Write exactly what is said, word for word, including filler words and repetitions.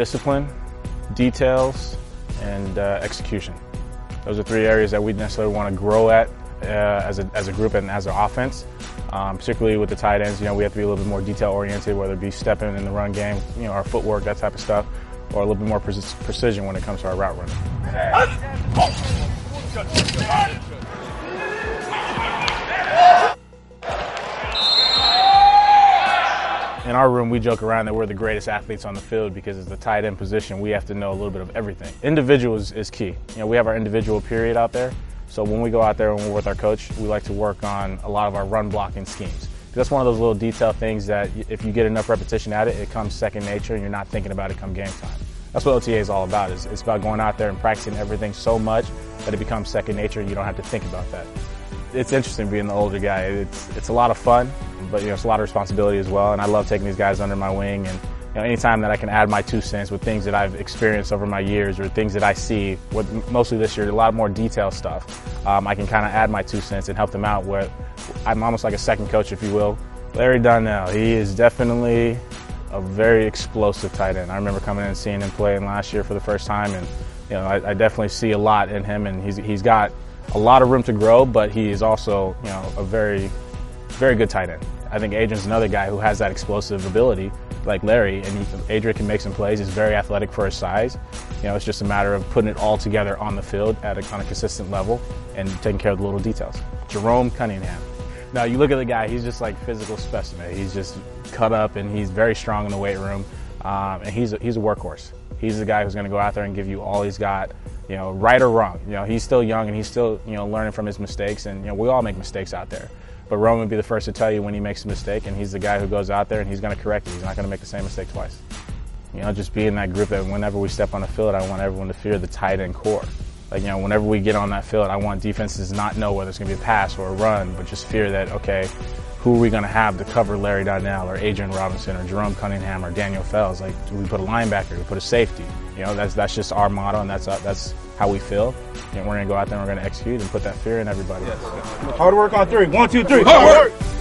discipline, details, and uh, execution. Those are three areas that we necessarily want to grow at uh, as, a, as a group and as an offense. Um, particularly with the tight ends, you know, we have to be a little bit more detail-oriented, whether it be stepping in the run game, you know, our footwork, that type of stuff, or a little bit more pre precision when it comes to our route running. In our room, we joke around that we're the greatest athletes on the field because it's the tight end position. We have to know a little bit of everything. Individual is, is key. You know, we have our individual period out there. So when we go out there and we're with our coach, we like to work on a lot of our run blocking schemes. That's one of those little detail things that if you get enough repetition at it, it comes second nature and you're not thinking about it come game time. That's what O T A is all about. Is It's about going out there and practicing everything so much that it becomes second nature and you don't have to think about that. It's interesting being the older guy. It's, it's a lot of fun, but you know, it's a lot of responsibility as well. And I love taking these guys under my wing. And you know, anytime that I can add my two cents with things that I've experienced over my years or things that I see, with mostly this year, a lot more detail stuff, um, I can kind of add my two cents and help them out where I'm almost like a second coach, if you will. Larry Donnell, he is definitely a very explosive tight end. I remember coming in and seeing him playing last year for the first time, and you know, I, I definitely see a lot in him, and he's, he's got a lot of room to grow, but he is also, you know, a very, very good tight end. I think Adrian's another guy who has that explosive ability, like Larry, and he, Adrian can make some plays. He's very athletic for his size. You know, it's just a matter of putting it all together on the field at a, on a consistent level and taking care of the little details. Jerome Cunningham. Now, you look at the guy, he's just like physical specimen. He's just cut up and he's very strong in the weight room, um, and he's a, he's a workhorse. He's the guy who's going to go out there and give you all he's got, you know, right or wrong. You know, he's still young and he's still, you know, learning from his mistakes, and you know, we all make mistakes out there. But Roman would be the first to tell you when he makes a mistake, and he's the guy who goes out there and he's going to correct it. He's not going to make the same mistake twice. You know, just be in that group that whenever we step on the field, I want everyone to fear the tight end core. Like, you know, whenever we get on that field, I want defenses to not know whether it's going to be a pass or a run, but just fear that, okay, who are we going to have to cover Larry Donnell or Adrian Robinson or Jerome Cunningham or Daniel Fells? Like, do we put a linebacker? Do we put a safety? You know, that's that's just our motto, and that's uh, that's how we feel. You know, we're going to go out there and we're going to execute and put that fear in everybody. Yes. Hard work on three. One, two, three. Hard work.